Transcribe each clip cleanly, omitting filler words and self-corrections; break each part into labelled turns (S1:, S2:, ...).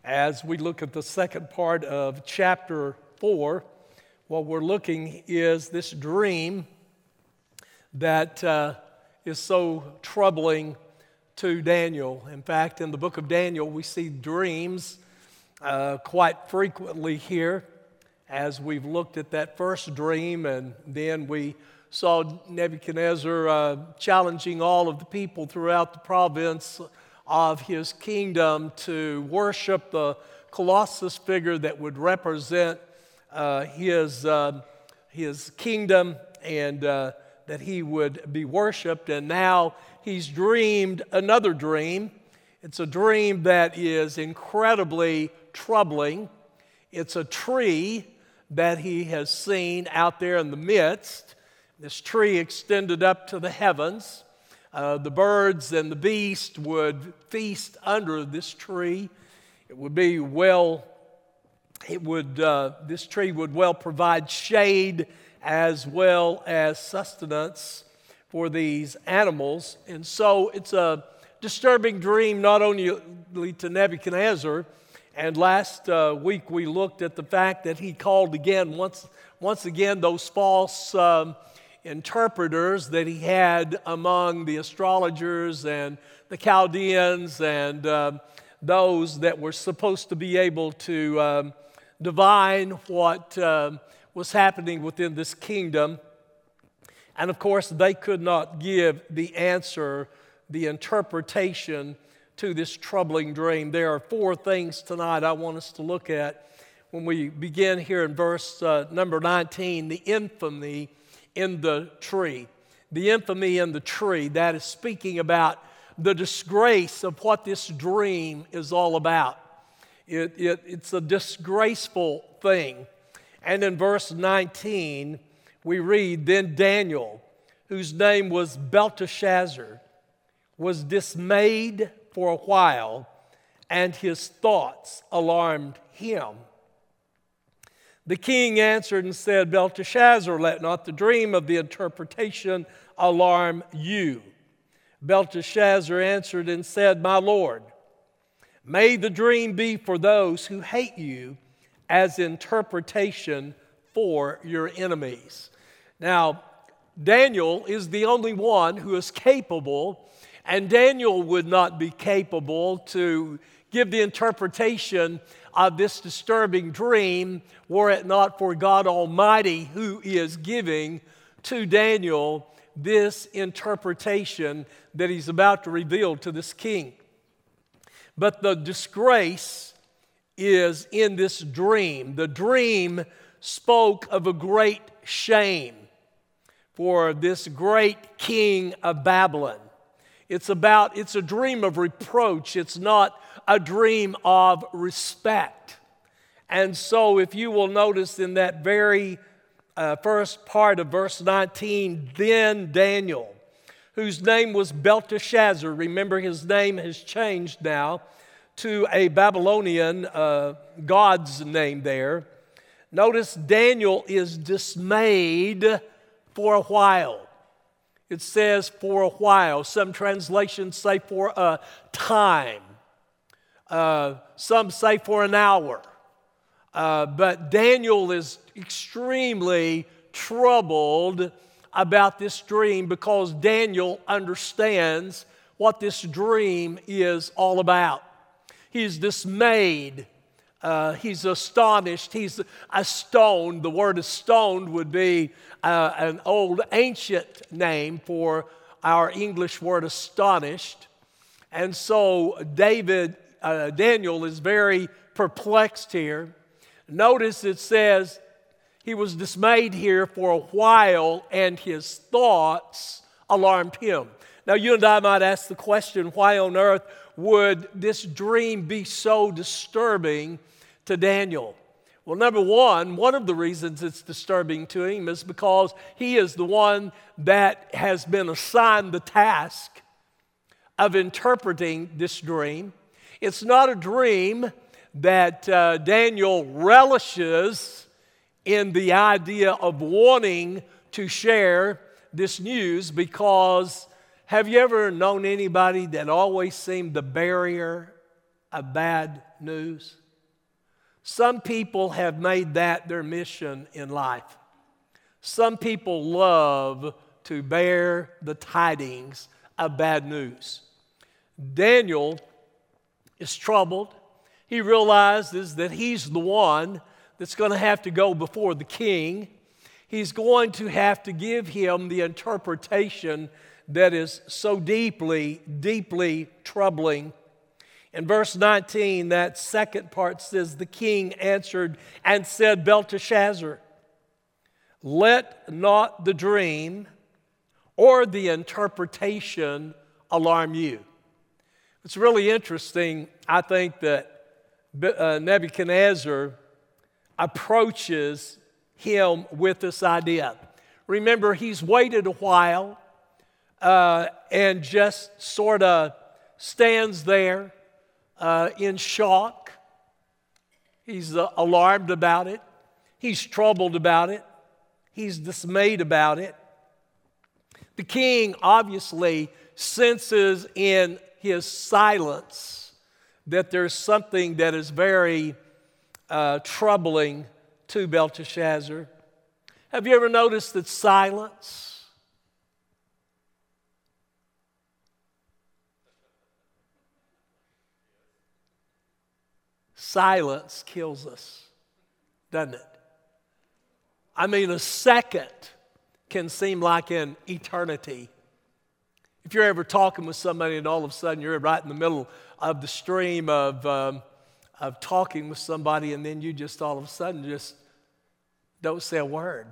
S1: As we look at the second part of chapter 4, what we're looking is this dream that is so troubling to Daniel. In fact, in the book of Daniel, we see dreams quite frequently here as we've looked at that first dream, and then we saw Nebuchadnezzar challenging all of the people throughout the province of his kingdom to worship the Colossus figure that would represent his kingdom, and that he would be worshiped. And now he's dreamed another dream. It's a dream that is incredibly troubling. It's a tree that he has seen out there in the midst. This tree extended up to the heavens. The birds and the beast would feast under this tree. This tree would well provide shade as well as sustenance for these animals. And so it's a disturbing dream not only to Nebuchadnezzar. And last week we looked at the fact that he called again, once again, those false interpreters that he had among the astrologers and the Chaldeans and those that were supposed to be able to divine what was happening within this kingdom. And of course, they could not give the answer, the interpretation to this troubling dream. There are four things tonight I want us to look at when we begin here in verse number 19, the infamy in the tree. The infamy in the tree, that is speaking about the disgrace of what this dream is all about. It's a disgraceful thing. And in verse 19, we read, "Then Daniel, whose name was Belteshazzar, was dismayed for a while, and his thoughts alarmed him. The king answered and said, Belteshazzar, let not the dream of the interpretation alarm you. Belteshazzar answered and said, My lord, may the dream be for those who hate you as interpretation for your enemies." Now, Daniel is the only one who is capable, and Daniel would not be capable to give the interpretation of this disturbing dream were it not for God Almighty, who is giving to Daniel this interpretation that he's about to reveal to this king. But the disgrace is in this dream. The dream spoke of a great shame for this great king of Babylon. It's a dream of reproach. It's not a dream of respect. And so if you will notice in that very first part of verse 19, then Daniel, whose name was Belteshazzar, remember his name has changed now to a Babylonian god's name there. Notice Daniel is dismayed for a while. It says for a while. Some translations say for a time. Some say for an hour. But Daniel is extremely troubled about this dream because Daniel understands what this dream is all about. He's dismayed. He's astonished. He's stoned. The word stoned would be an old ancient name for our English word astonished. And so Daniel is very perplexed here. Notice it says he was dismayed here for a while and his thoughts alarmed him. Now you and I might ask the question, why on earth would this dream be so disturbing to Daniel? Well, number one of the reasons it's disturbing to him is because he is the one that has been assigned the task of interpreting this dream. It's not a dream that Daniel relishes in the idea of wanting to share this news, because have you ever known anybody that always seemed the barrier of bad news. Some people have made that their mission in life. Some people love to bear the tidings of bad news. Daniel is troubled. He realizes that he's the one that's going to have to go before the king. He's going to have to give him the interpretation that is so deeply, deeply troubling. In verse 19, that second part says, the king answered and said, Belteshazzar, let not the dream or the interpretation alarm you. It's really interesting, I think, that Nebuchadnezzar approaches him with this idea. Remember, he's waited a while and just sort of stands there in shock. He's alarmed about it. He's troubled about it. He's dismayed about it. The king obviously senses in his silence that there's something that is very troubling to Belteshazzar. Have you ever noticed that silence kills us, doesn't it? I mean, a second can seem like an eternity. If you're ever talking with somebody and all of a sudden you're right in the middle of the stream of talking with somebody and then you just all of a sudden just don't say a word.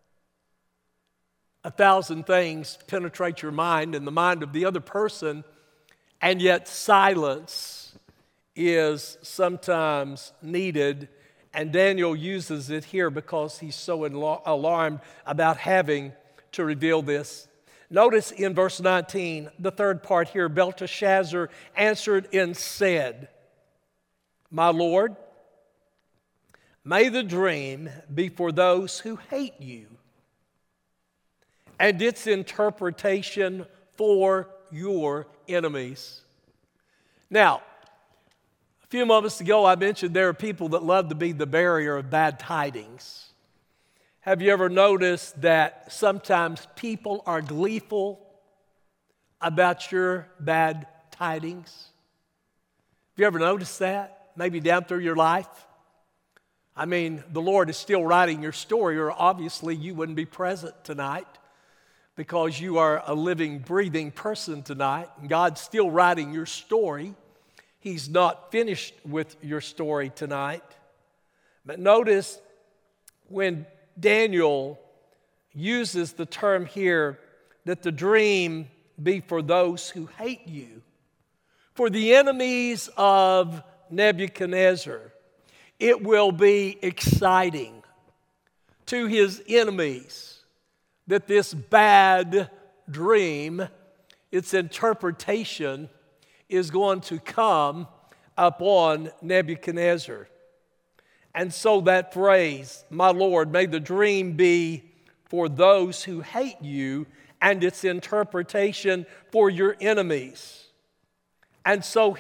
S1: 1,000 things penetrate your mind and the mind of the other person, and yet silence is sometimes needed. And Daniel uses it here because he's so alarmed about having to reveal this. Notice in verse 19, the third part here, Belteshazzar answered and said, my Lord, may the dream be for those who hate you, and its interpretation for your enemies. Now, a few moments ago, I mentioned there are people that love to be the bearer of bad tidings. Have you ever noticed that sometimes people are gleeful about your bad tidings? Have you ever noticed that? Maybe down through your life? I mean, the Lord is still writing your story, or obviously you wouldn't be present tonight because you are a living, breathing person tonight. And God's still writing your story. He's not finished with your story tonight. But notice when Daniel uses the term here that the dream be for those who hate you, for the enemies of Nebuchadnezzar, it will be exciting to his enemies that this bad dream, its interpretation, is going to come upon Nebuchadnezzar. And so that phrase, my Lord, may the dream be for those who hate you, and its interpretation for your enemies. And so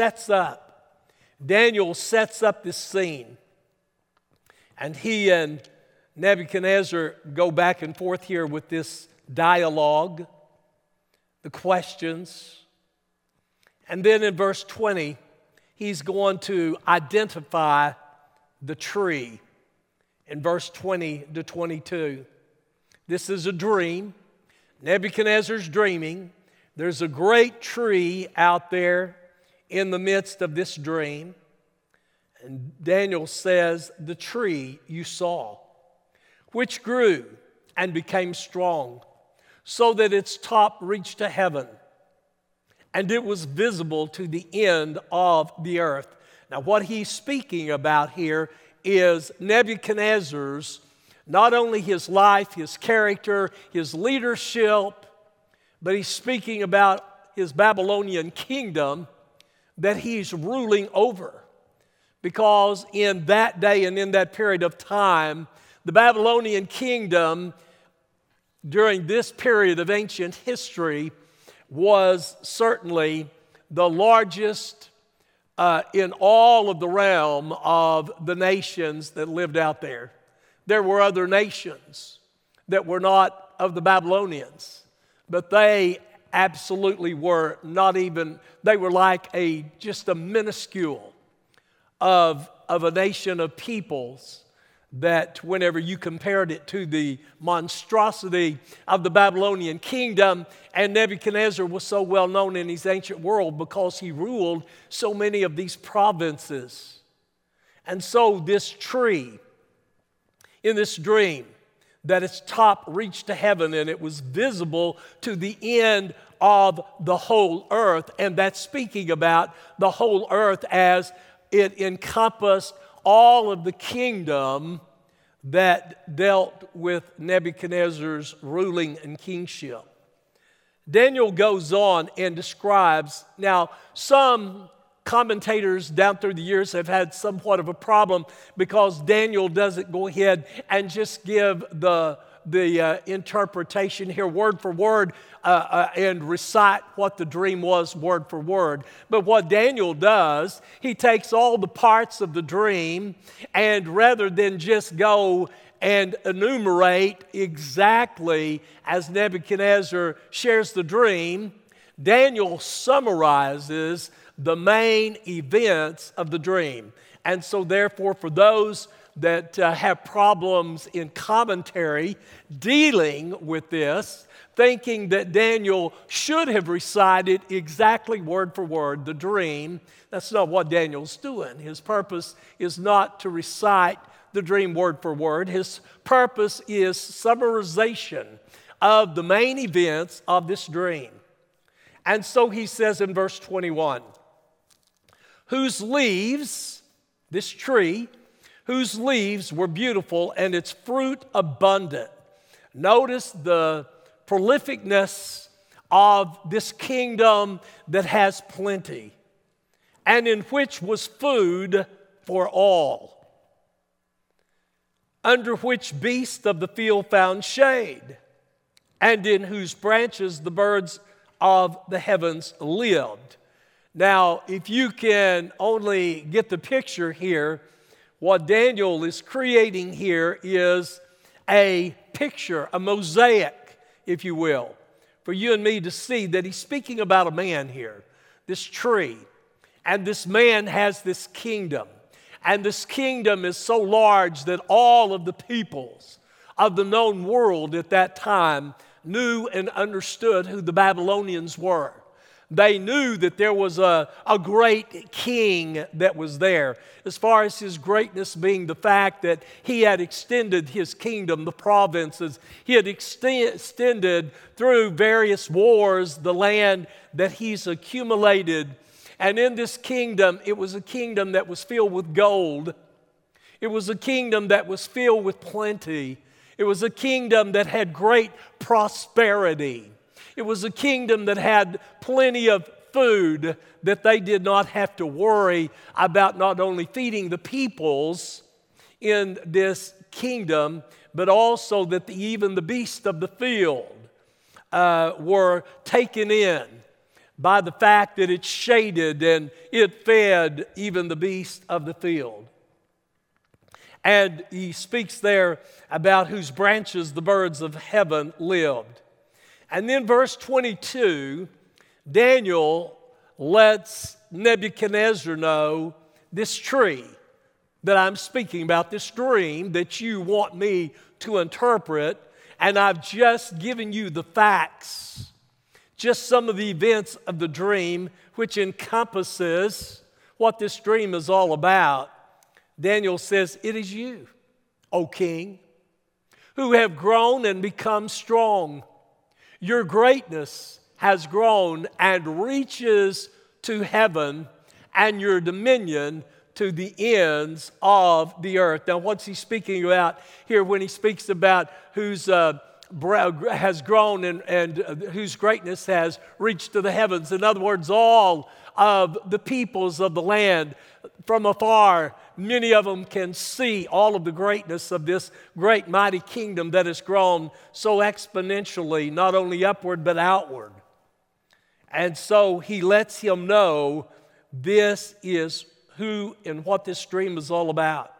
S1: Daniel sets up this scene. And he and Nebuchadnezzar go back and forth here with this dialogue, the questions. And then in verse 20, he's going to identify the tree in verse 20 to 22. This is a dream. Nebuchadnezzar's dreaming. There's a great tree out there in the midst of this dream. And Daniel says, the tree you saw, which grew and became strong, so that its top reached to heaven, and it was visible to the end of the earth. Now, what he's speaking about here is Nebuchadnezzar's, not only his life, his character, his leadership, but he's speaking about his Babylonian kingdom that he's ruling over. Because in that day and in that period of time, the Babylonian kingdom, during this period of ancient history, was certainly the largest in all of the realm of the nations that lived out there. There were other nations that were not of the Babylonians, but they absolutely were not even, they were like just a minuscule of a nation of peoples that whenever you compared it to the monstrosity of the Babylonian kingdom, and Nebuchadnezzar was so well known in his ancient world because he ruled so many of these provinces. And so this tree, in this dream, that its top reached to heaven and it was visible to the end of the whole earth. And that's speaking about the whole earth as it encompassed all of the kingdom that dealt with Nebuchadnezzar's ruling and kingship. Daniel goes on and describes, now some commentators down through the years have had somewhat of a problem because Daniel doesn't go ahead and just give the interpretation here word for word and recite what the dream was word for word. But what Daniel does, he takes all the parts of the dream, and rather than just go and enumerate exactly as Nebuchadnezzar shares the dream, Daniel summarizes the main events of the dream. And so therefore, for those that have problems in commentary dealing with this, thinking that Daniel should have recited exactly word for word the dream, that's not what Daniel's doing. His purpose is not to recite the dream word for word. His purpose is summarization of the main events of this dream. And so he says in verse 21, whose leaves, this tree, whose leaves were beautiful and its fruit abundant. Notice the prolificness of this kingdom that has plenty, and in which was food for all, under which beasts of the field found shade, and in whose branches the birds of the heavens lived. Now, if you can only get the picture here, what Daniel is creating here is a picture, a mosaic, if you will, for you and me to see that he's speaking about a man here, this tree. And this man has this kingdom. And this kingdom is so large that all of the peoples of the known world at that time knew and understood who the Babylonians were. They knew that there was a great king that was there, as far as his greatness being the fact that he had extended his kingdom, the provinces. He had extended through various wars the land that he's accumulated. And in this kingdom, it was a kingdom that was filled with gold. It was a kingdom that was filled with plenty. It was a kingdom that had great prosperity. It was a kingdom that had plenty of food, that they did not have to worry about not only feeding the peoples in this kingdom, but also that even the beasts of the field were taken in by the fact that it shaded and it fed even the beasts of the field. And he speaks there about whose branches the birds of heaven lived. And then verse 22, Daniel lets Nebuchadnezzar know this tree that I'm speaking about, this dream that you want me to interpret, and I've just given you the facts, just some of the events of the dream, which encompasses what this dream is all about. Daniel says, it is you, O king, who have grown and become strong. Your greatness has grown and reaches to heaven, and your dominion to the ends of the earth. Now, what's he speaking about here when he speaks about whose has grown and whose greatness has reached to the heavens? In other words, all of the peoples of the land from afar, many of them can see all of the greatness of this great mighty kingdom that has grown so exponentially, not only upward but outward. And so he lets him know this is who and what this dream is all about.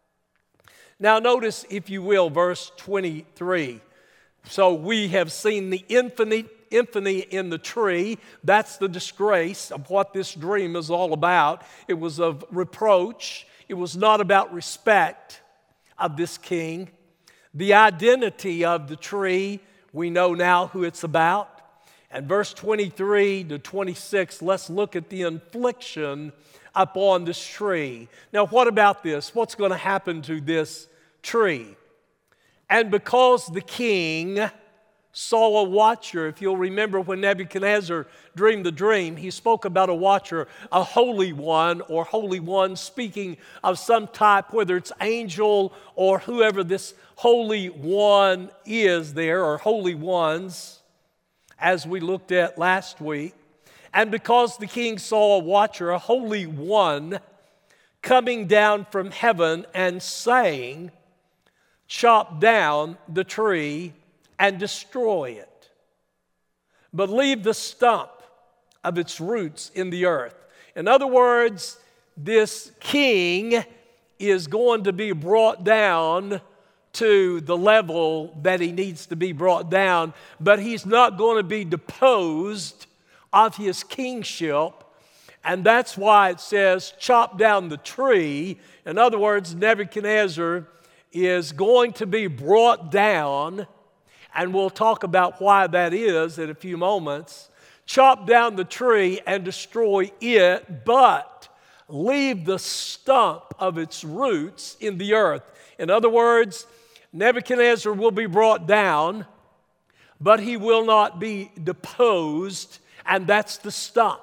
S1: Now notice, if you will, verse 23. So we have seen the infamy in the tree. That's the disgrace of what this dream is all about. It was of reproach. It was not about respect of this king. The identity of the tree, we know now who it's about. And verse 23 to 26, let's look at the infliction upon this tree. Now, what about this? What's going to happen to this tree? And because the king saw a watcher, if you'll remember when Nebuchadnezzar dreamed the dream, he spoke about a watcher, a holy one, or holy one, speaking of some type, whether it's angel or whoever this holy one is there, or holy ones, as we looked at last week. And because the king saw a watcher, a holy one, coming down from heaven and saying, chop down the tree and destroy it, but leave the stump of its roots in the earth. In other words, this king is going to be brought down to the level that he needs to be brought down, but he's not going to be deposed of his kingship. And that's why it says, chop down the tree. In other words, Nebuchadnezzar is going to be brought down, and we'll talk about why that is in a few moments. Chop down the tree and destroy it, but leave the stump of its roots in the earth. In other words, Nebuchadnezzar will be brought down, but he will not be deposed, and that's the stump.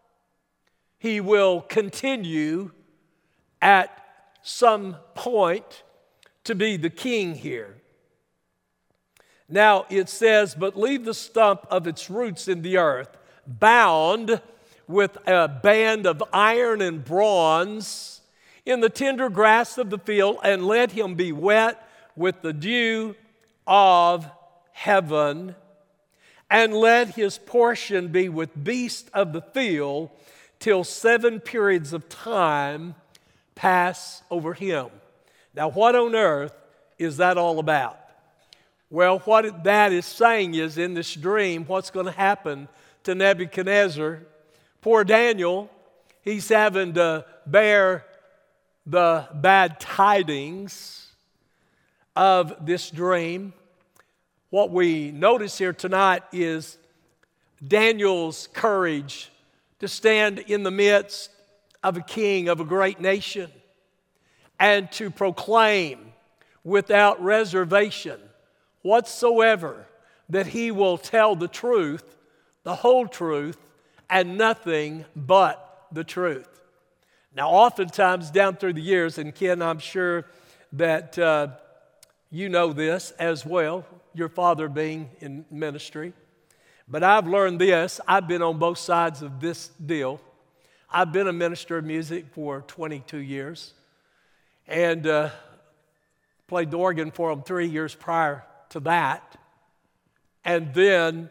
S1: He will continue at some point to be the king here. Now it says, but leave the stump of its roots in the earth, bound with a band of iron and bronze in the tender grass of the field, and let him be wet with the dew of heaven, and let his portion be with beasts of the field till 7 periods of time pass over him. Now, what on earth is that all about? Well, what that is saying is, in this dream, what's going to happen to Nebuchadnezzar? Poor Daniel, he's having to bear the bad tidings of this dream. What we notice here tonight is Daniel's courage to stand in the midst of a king of a great nation and to proclaim without reservation whatsoever that he will tell the truth, the whole truth, and nothing but the truth. Now, oftentimes down through the years, and Ken, I'm sure that you know this as well, your father being in ministry, but I've learned this. I've been on both sides of this deal. I've been a minister of music for 22 years and played the organ for them 3 years prior to that, and then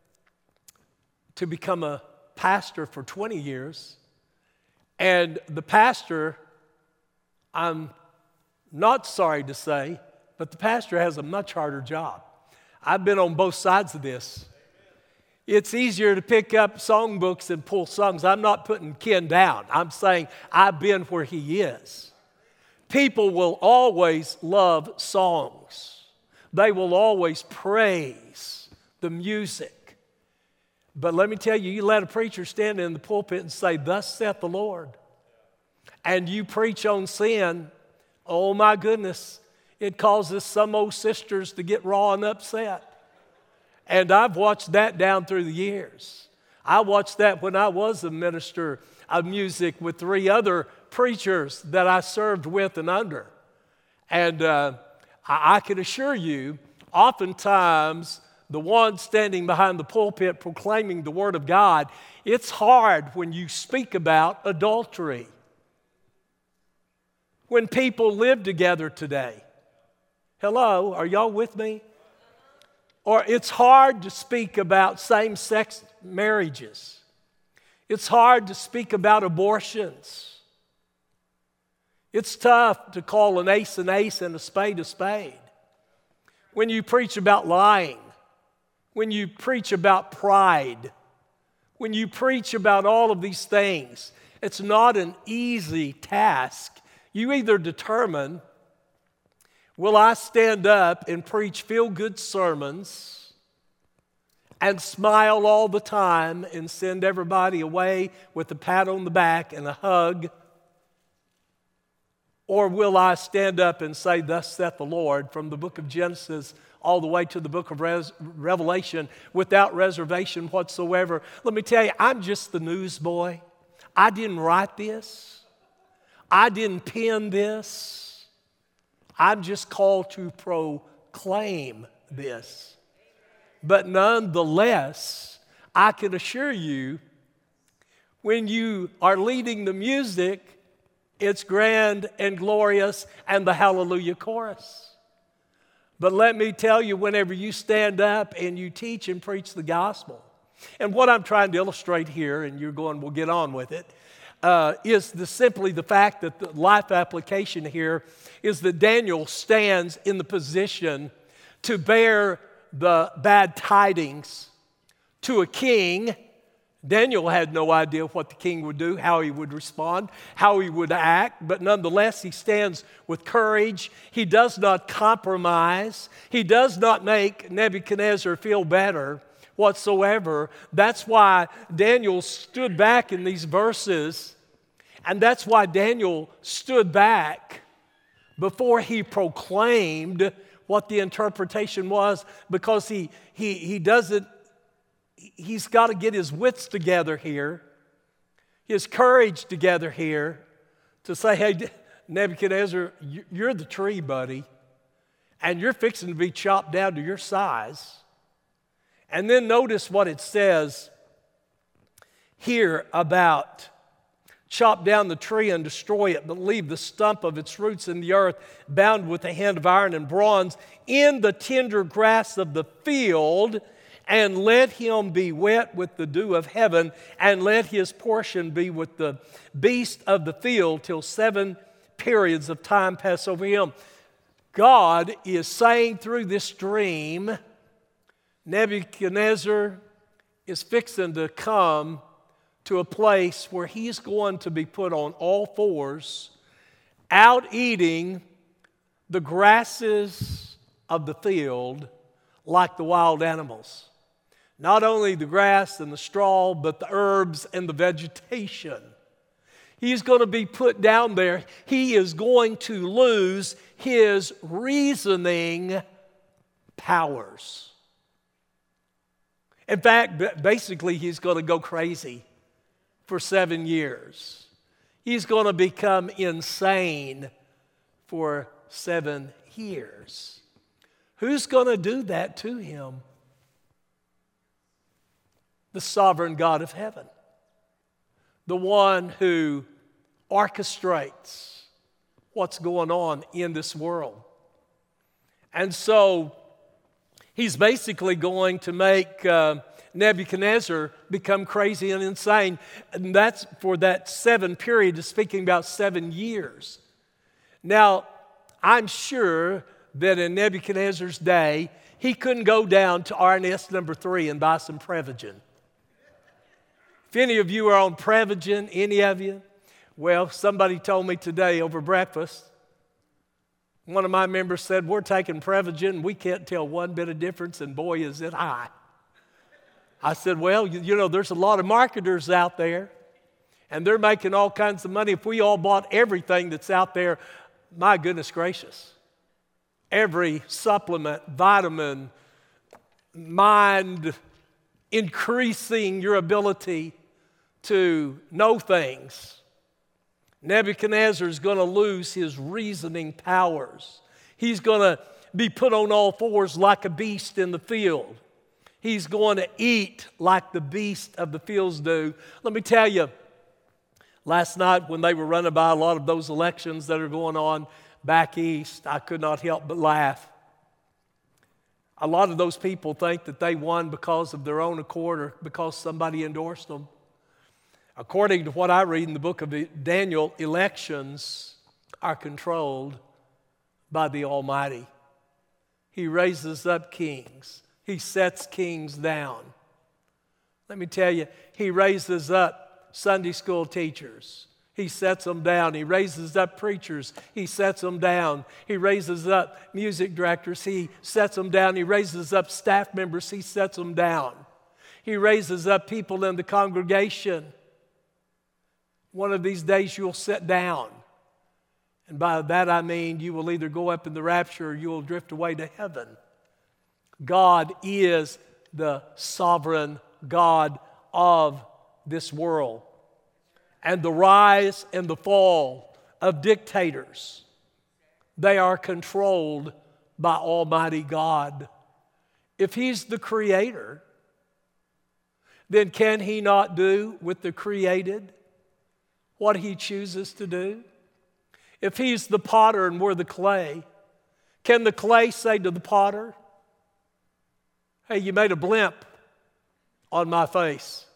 S1: to become a pastor for 20 years. And the pastor, I'm not sorry to say, but the pastor has a much harder job. I've been on both sides of this. It's easier to pick up songbooks and pull songs. I'm not putting Ken down. I'm saying I've been where he is. People will always love songs. They will always praise the music. But let me tell you, you let a preacher stand in the pulpit and say, thus saith the Lord, and you preach on sin, oh my goodness, it causes some old sisters to get raw and upset. And I've watched that down through the years. I watched that when I was a minister of music with 3 other preachers that I served with and under. And I can assure you, oftentimes, the one standing behind the pulpit proclaiming the Word of God, it's hard when you speak about adultery. When people live together today. Hello, are y'all with me? Or it's hard to speak about same-sex marriages. It's hard to speak about abortions. It's tough to call an ace and a spade a spade. When you preach about lying, when you preach about pride, when you preach about all of these things, it's not an easy task. You either determine, will I stand up and preach feel-good sermons and smile all the time and send everybody away with a pat on the back and a hug? Or will I stand up and say, thus saith the Lord, from the book of Genesis all the way to the book of Revelation without reservation whatsoever? Let me tell you, I'm just the newsboy. I didn't write this. I didn't pen this. I'm just called to proclaim this. But nonetheless, I can assure you, when you are leading the music, it's grand and glorious and the hallelujah chorus. But let me tell you, whenever you stand up and you teach and preach the gospel, and what I'm trying to illustrate here, and you're going, we'll get on with it, is simply the fact that the life application here is that Daniel stands in the position to bear the bad tidings to a king. Daniel had no idea what the king would do, how he would respond, how he would act, but nonetheless, he stands with courage. He does not compromise. He does not make Nebuchadnezzar feel better whatsoever. That's why Daniel stood back in these verses, and that's why Daniel stood back before he proclaimed what the interpretation was, because he doesn't. He's got to get his wits together here, his courage together here to say, hey, Nebuchadnezzar, you're the tree, buddy, and you're fixing to be chopped down to your size. And then notice what it says here about chop down the tree and destroy it, but leave the stump of its roots in the earth, bound with a hand of iron and bronze, in the tender grass of the field, and let him be wet with the dew of heaven, and let his portion be with the beast of the field till 7 periods of time pass over him. God is saying through this dream, Nebuchadnezzar is fixing to come to a place where he's going to be put on all fours, out eating the grasses of the field like the wild animals. Not only the grass and the straw, but the herbs and the vegetation. He's going to be put down there. He is going to lose his reasoning powers. In fact, basically, he's going to go crazy for 7 years. He's going to become insane for 7 years. Who's going to do that to him? The sovereign God of heaven. The one who orchestrates what's going on in this world. And so he's basically going to make Nebuchadnezzar become crazy and insane. And that's for that 7 period, is speaking about 7 years. Now, I'm sure that in Nebuchadnezzar's day, he couldn't go down to RNS number 3 and buy some Prevagen. If any of you are on Prevagen, any of you, well, somebody told me today over breakfast, one of my members said, we're taking Prevagen and we can't tell one bit of difference, and boy, is it high. I said, well, you know, there's a lot of marketers out there, and they're making all kinds of money. If we all bought everything that's out there, my goodness gracious, every supplement, vitamin, mind increasing your ability to know things. Nebuchadnezzar is going to lose his reasoning powers. He's going to be put on all fours like a beast in the field. He's going to eat like the beast of the fields do. Let me tell you, last night when they were running by a lot of those elections that are going on back east, I could not help but laugh. A lot of those people think that they won because of their own accord or because somebody endorsed them. According to what I read in the book of Daniel, elections are controlled by the Almighty. He raises up kings. He sets kings down. Let me tell you, He raises up Sunday school teachers. He sets them down. He raises up preachers. He sets them down. He raises up music directors. He sets them down. He raises up staff members. He sets them down. He raises up people in the congregation. One of these days you'll sit down. And by that I mean you will either go up in the rapture or you will drift away to heaven. God is the sovereign God of this world. And the rise and the fall of dictators, they are controlled by Almighty God. If He's the creator, then can He not do with the created what He chooses to do? If He's the potter and we're the clay, can the clay say to the potter, "Hey, you made a blimp on my face"?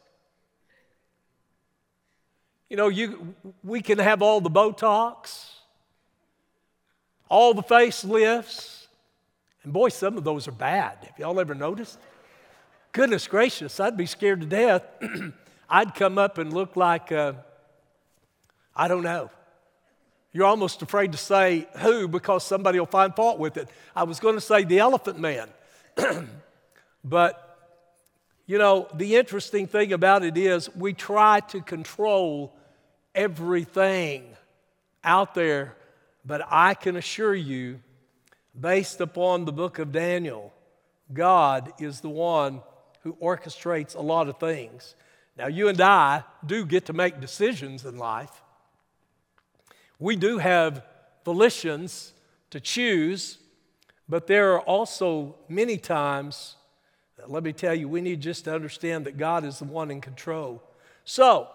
S1: You know, we can have all the Botox, all the facelifts, and boy, some of those are bad. Have y'all ever noticed? Goodness gracious, I'd be scared to death. I'd come up and look like, I don't know. You're almost afraid to say who because somebody will find fault with it. I was going to say the Elephant Man. But you know, the interesting thing about it is we try to control everything out there, but I can assure you, based upon the book of Daniel, God is the one who orchestrates a lot of things. Now, you and I do get to make decisions in life. We do have volitions to choose, but there are also many times, let me tell you, we need just to understand that God is the one in control. So,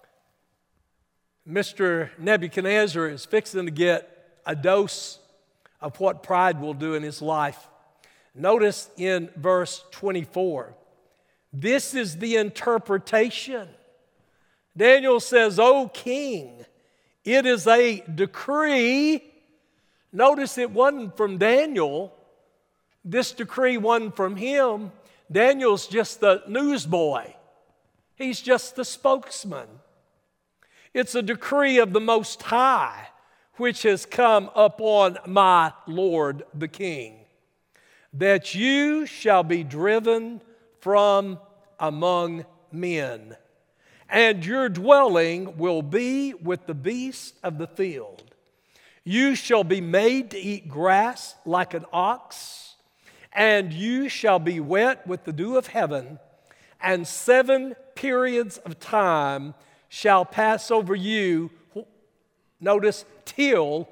S1: Mr. Nebuchadnezzar is fixing to get a dose of what pride will do in his life. Notice in verse 24, this is the interpretation. Daniel says, "O king, it is a decree." Notice it wasn't from Daniel. This decree wasn't from him. Daniel's just the newsboy. He's just the spokesman. It's a decree of the Most High, which has come upon my Lord the King, that you shall be driven from among men, and your dwelling will be with the beasts of the field. You shall be made to eat grass like an ox, and you shall be wet with the dew of heaven, and 7 periods of time shall pass over you. Notice, till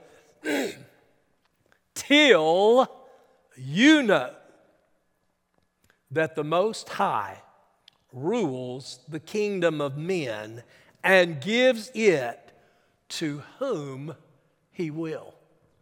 S1: you know that the Most High rules the kingdom of men and gives it to whom He will.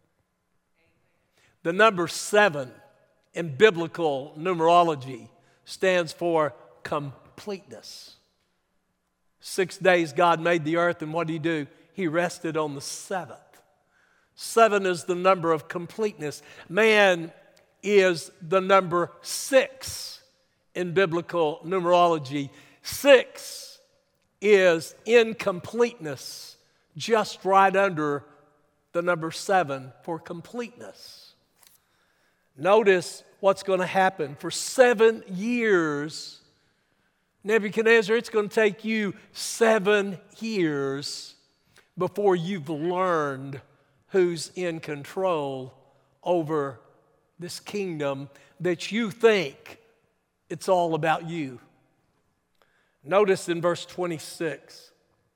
S1: The number 7 in biblical numerology stands for completeness. 6 days God made the earth, and what did He do? He rested on the 7th. 7 is the number of completeness. Man is the number 6 in biblical numerology. 6 is incompleteness, just right under the number 7 for completeness. Notice what's going to happen. For 7 years, Nebuchadnezzar, it's going to take you 7 years before you've learned who's in control over this kingdom that you think it's all about you. Notice in verse 26,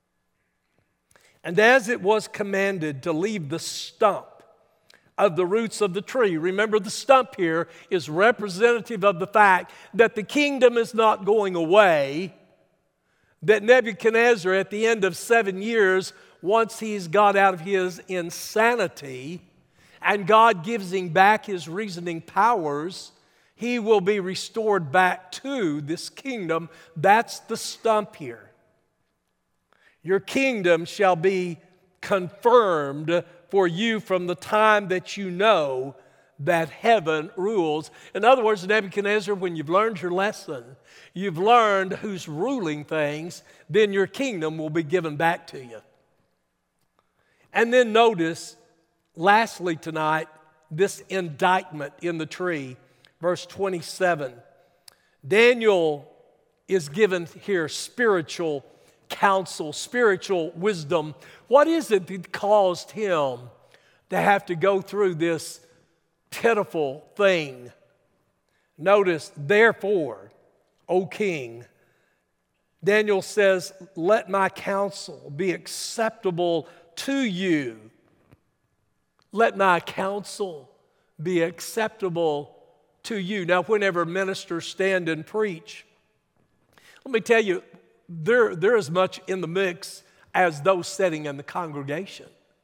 S1: and as it was commanded to leave the stump of the roots of the tree. Remember, the stump here is representative of the fact that the kingdom is not going away, that Nebuchadnezzar, at the end of 7 years, once he's got out of his insanity and God gives him back his reasoning powers, he will be restored back to this kingdom. That's the stump here. Your kingdom shall be confirmed for you from the time that you know that heaven rules. In other words, Nebuchadnezzar, when you've learned your lesson, you've learned who's ruling things, then your kingdom will be given back to you. And then notice, lastly tonight, this indictment in the tree, verse 27. Daniel is given here spiritual counsel, spiritual wisdom. What is it that caused him to have to go through this pitiful thing? Notice, therefore, O king, Daniel says, let my counsel be acceptable to you. Let my counsel be acceptable to you. Now, whenever ministers stand and preach, let me tell you, they're as much in the mix as those sitting in the congregation.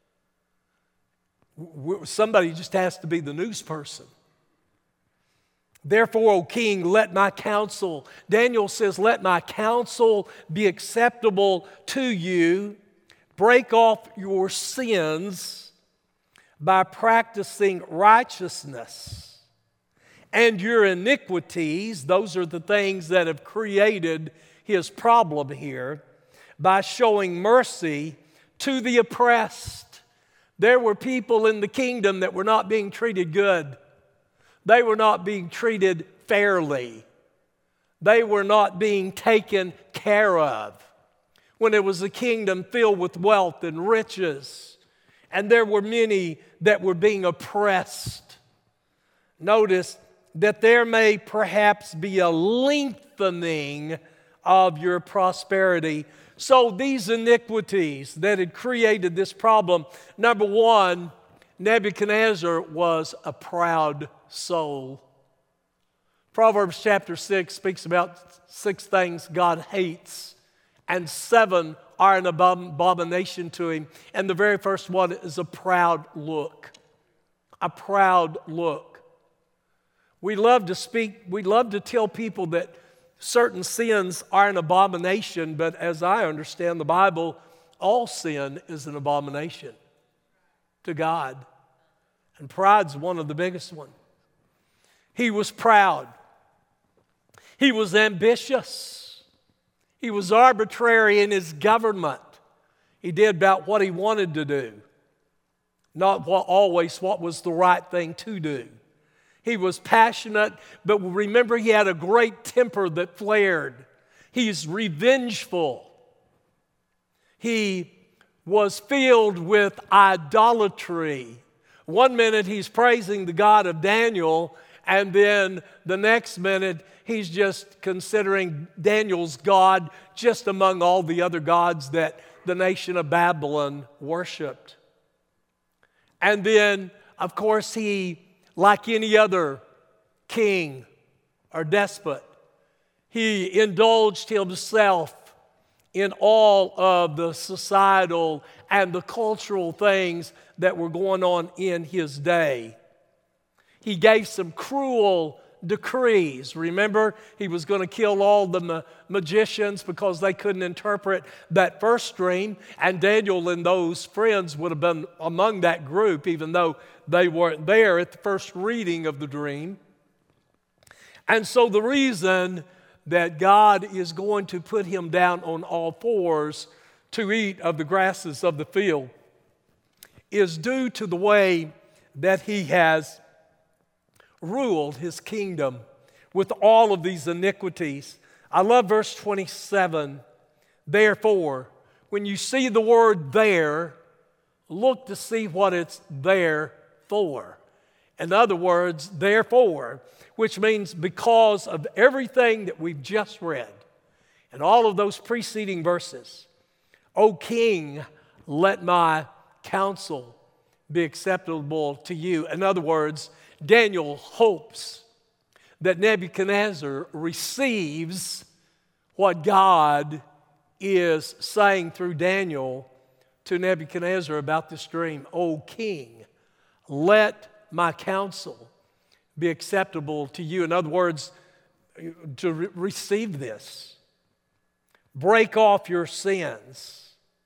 S1: Somebody just has to be the news person. Therefore, O king, let my counsel, Daniel says, let my counsel be acceptable to you. Break off your sins by practicing righteousness, and your iniquities, those are the things that have created his problem here, by showing mercy to the oppressed. There were people in the kingdom that were not being treated good. They were not being treated fairly. They were not being taken care of. When it was a kingdom filled with wealth and riches, and there were many that were being oppressed. Notice that there may perhaps be a lengthening of your prosperity. So these iniquities that had created this problem, number one, Nebuchadnezzar was a proud soul. Proverbs chapter 6 speaks about 6 things God hates, and 7 are an abomination to him. And the very first one is a proud look. A proud look. We love to tell people that certain sins are an abomination, but as I understand the Bible, all sin is an abomination to God. And pride's one of the biggest ones. He was proud. He was ambitious. He was arbitrary in his government. He did about what he wanted to do, not always what was the right thing to do. He was passionate, but remember, he had a great temper that flared. He's revengeful. He was filled with idolatry. One minute he's praising the God of Daniel, and then the next minute he's just considering Daniel's God just among all the other gods that the nation of Babylon worshiped. And then, of course, he, like any other king or despot, he indulged himself in all of the societal and the cultural things that were going on in his day. He gave some cruel decrees. Remember, he was going to kill all the magicians because they couldn't interpret that first dream, and Daniel and those friends would have been among that group, even though they weren't there at the first reading of the dream. And so the reason that God is going to put him down on all fours to eat of the grasses of the field is due to the way that he has ruled his kingdom with all of these iniquities. I love verse 27. Therefore, when you see the word there, look to see what it's there for. In other words, therefore, which means because of everything that we've just read and all of those preceding verses. O king, let my counsel be acceptable to you. In other words, Daniel hopes that Nebuchadnezzar receives what God is saying through Daniel to Nebuchadnezzar about this dream. O king, let my counsel be acceptable to you. In other words, to receive this. Break off your sins.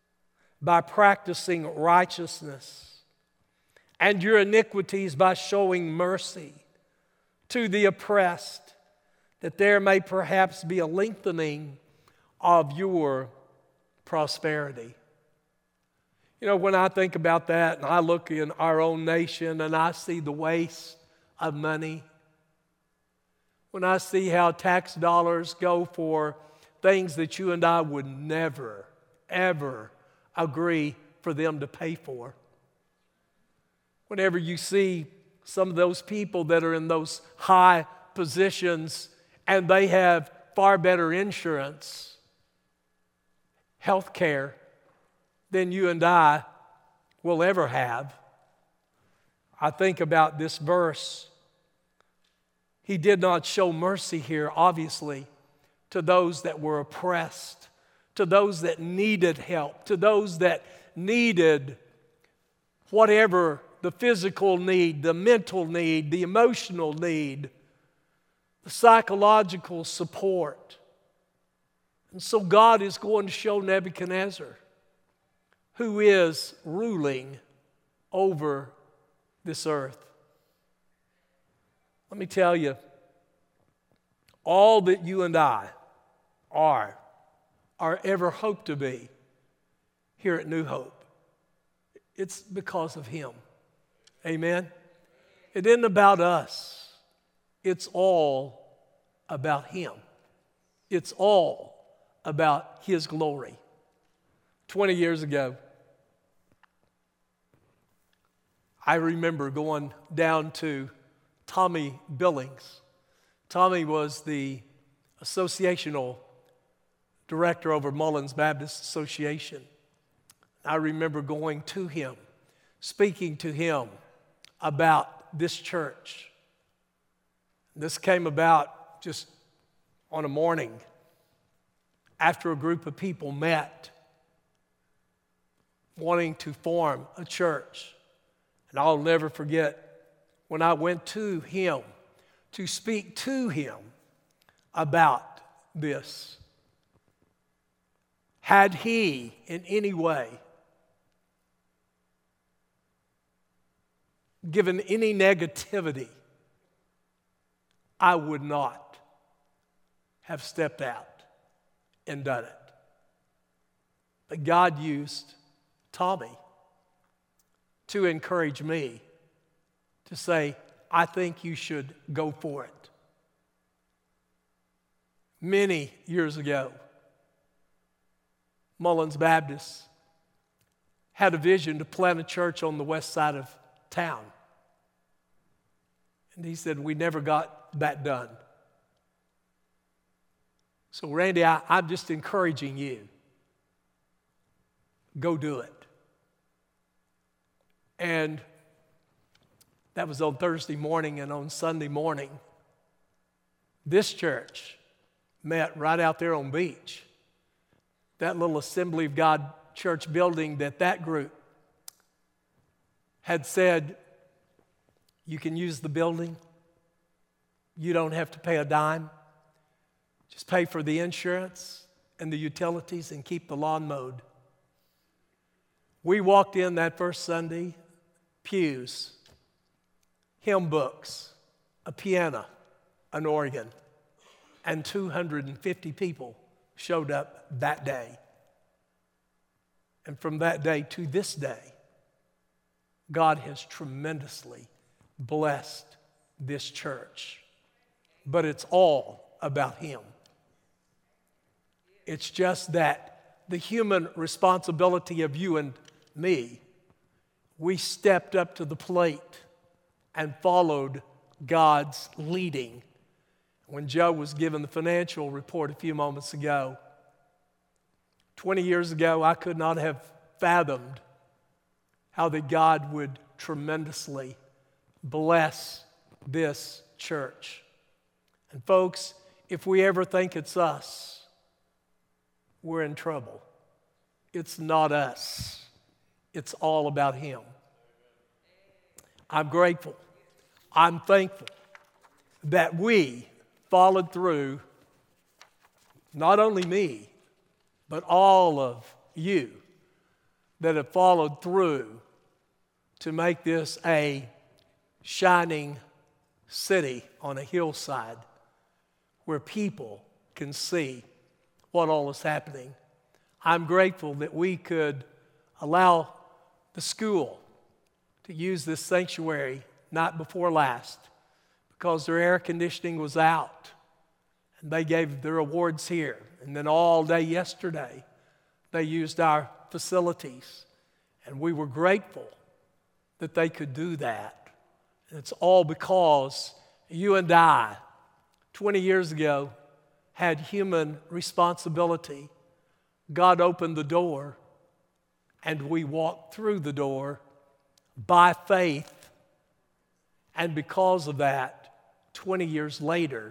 S1: by practicing righteousness, and your iniquities by showing mercy to the oppressed, that there may perhaps be a lengthening of your prosperity. You know, when I think about that and I look in our own nation and I see the waste of money, when I see how tax dollars go for things that you and I would never, ever agree for them to pay for. Whenever you see some of those people that are in those high positions and they have far better insurance, health care, than you and I will ever have, I think about this verse. He did not show mercy here, obviously, to those that were oppressed, to those that needed help, to those that needed whatever the physical need, the mental need, the emotional need, the psychological support. And so God is going to show Nebuchadnezzar, who is ruling over this earth. Let me tell you, all that you and I are ever hope to be here at New Hope, it's because of Him. Amen? It isn't about us. It's all about Him. It's all about His glory. 20 years ago, I remember going down to Tommy Billings. Tommy was the associational director over Mullins Baptist Association. I remember going to him, speaking to him about this church. This came about just on a morning after a group of people met wanting to form a church. And I'll never forget when I went to him to speak to him about this. Had he in any way given any negativity, I would not have stepped out and done it. But God used Tommy to encourage me to say, I think you should go for it. Many years ago, Mullins Baptist had a vision to plant a church on the west side of town. And he said, we never got that done. So Randy, I'm just encouraging you. Go do it. And that was on Thursday morning, and on Sunday morning, this church met right out there on Beach. That little Assembly of God church building that group had said, you can use the building. You don't have to pay a dime. Just pay for the insurance and the utilities and keep the lawn mowed. We walked in that first Sunday, pews, hymn books, a piano, an organ, and 250 people showed up that day. And from that day to this day, God has tremendously blessed this church. But it's all about Him. It's just that the human responsibility of you and me, we stepped up to the plate and followed God's leading. When Joe was given the financial report a few moments ago, 20 years ago, I could not have fathomed how that God would tremendously bless this church. And folks, if we ever think it's us, we're in trouble. It's not us. It's all about Him. I'm grateful. I'm thankful that we followed through, not only me, but all of you, that have followed through to make this a shining city on a hillside where people can see what all is happening. I'm grateful that we could allow the school to use this sanctuary night before last because their air conditioning was out and they gave their awards here. And then all day yesterday, they used our facilities, and we were grateful that they could do that. And it's all because you and I, 20 years ago, had human responsibility. God opened the door, and we walked through the door by faith. And because of that, 20 years later,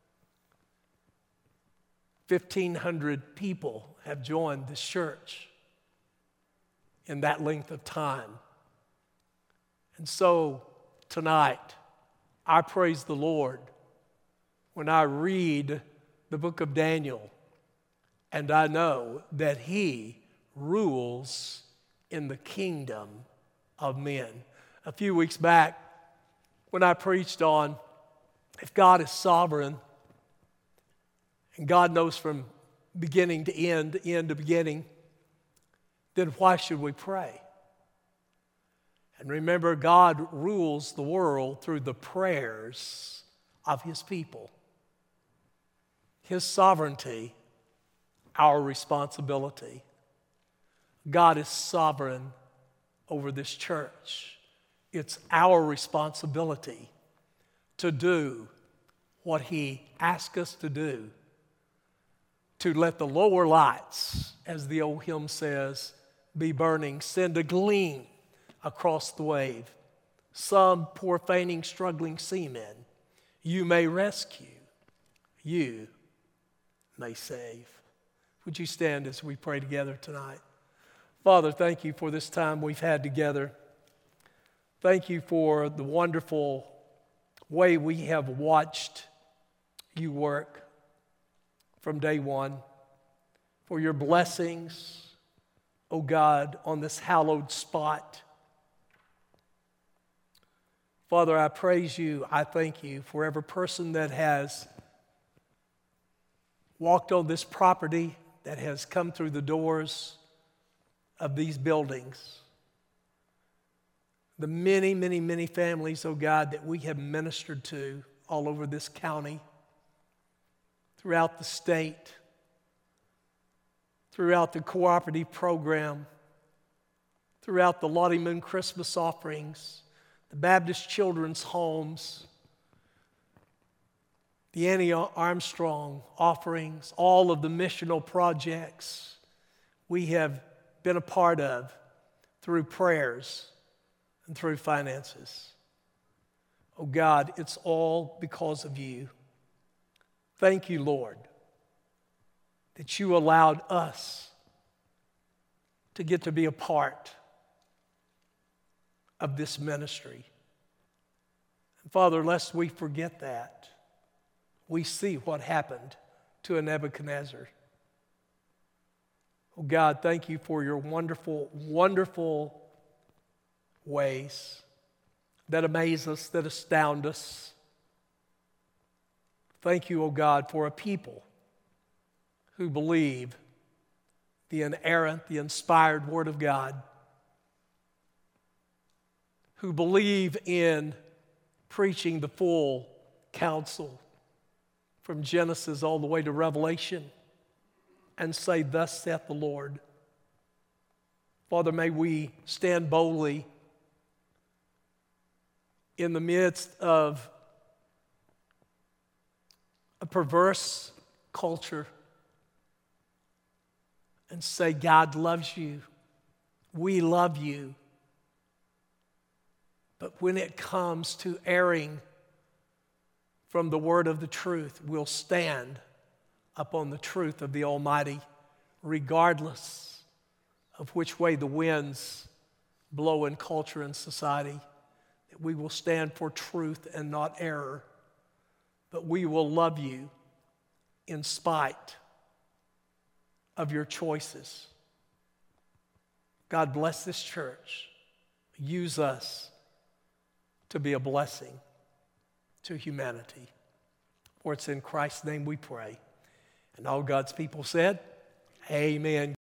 S1: 1,500 people have joined this church in that length of time. And so tonight, I praise the Lord when I read the book of Daniel, and I know that He rules in the kingdom of men. A few weeks back, when I preached on if God is sovereign, and God knows from beginning to end to beginning, then why should we pray? And remember, God rules the world through the prayers of His people. His sovereignty, our responsibility. God is sovereign over this church. It's our responsibility to do what He asks us to do, to let the lower lights, as the old hymn says, be burning, send a gleam across the wave. Some poor fainting, struggling seamen you may rescue, you may save. Would you stand as we pray together tonight? Father, thank you for this time we've had together. Thank you for the wonderful way we have watched you work from day one, for your blessings, oh God, on this hallowed spot. Father, I praise you, I thank you for every person that has walked on this property, that has come through the doors of these buildings. The many, many, many families, oh God, that we have ministered to all over this county, throughout the state, throughout the cooperative program, throughout the Lottie Moon Christmas offerings, the Baptist Children's Homes, the Annie Armstrong offerings, all of the missional projects we have been a part of through prayers and through finances. Oh God, it's all because of you. Thank you, Lord, that you allowed us to get to be a part of this ministry. And Father, lest we forget that, we see what happened to a Nebuchadnezzar. Oh God, thank you for your wonderful, wonderful ways that amaze us, that astound us. Thank you, oh God, for a people who believe the inerrant, the inspired Word of God, who believe in preaching the full counsel from Genesis all the way to Revelation and say, thus saith the Lord. Father, may we stand boldly in the midst of a perverse culture and say, God loves you. We love you. But when it comes to erring from the word of the truth, we'll stand upon the truth of the Almighty, regardless of which way the winds blow in culture and society. That we will stand for truth and not error. But we will love you in spite of your choices. God bless this church. Use us to be a blessing to humanity. For it's in Christ's name we pray. And all God's people said, amen.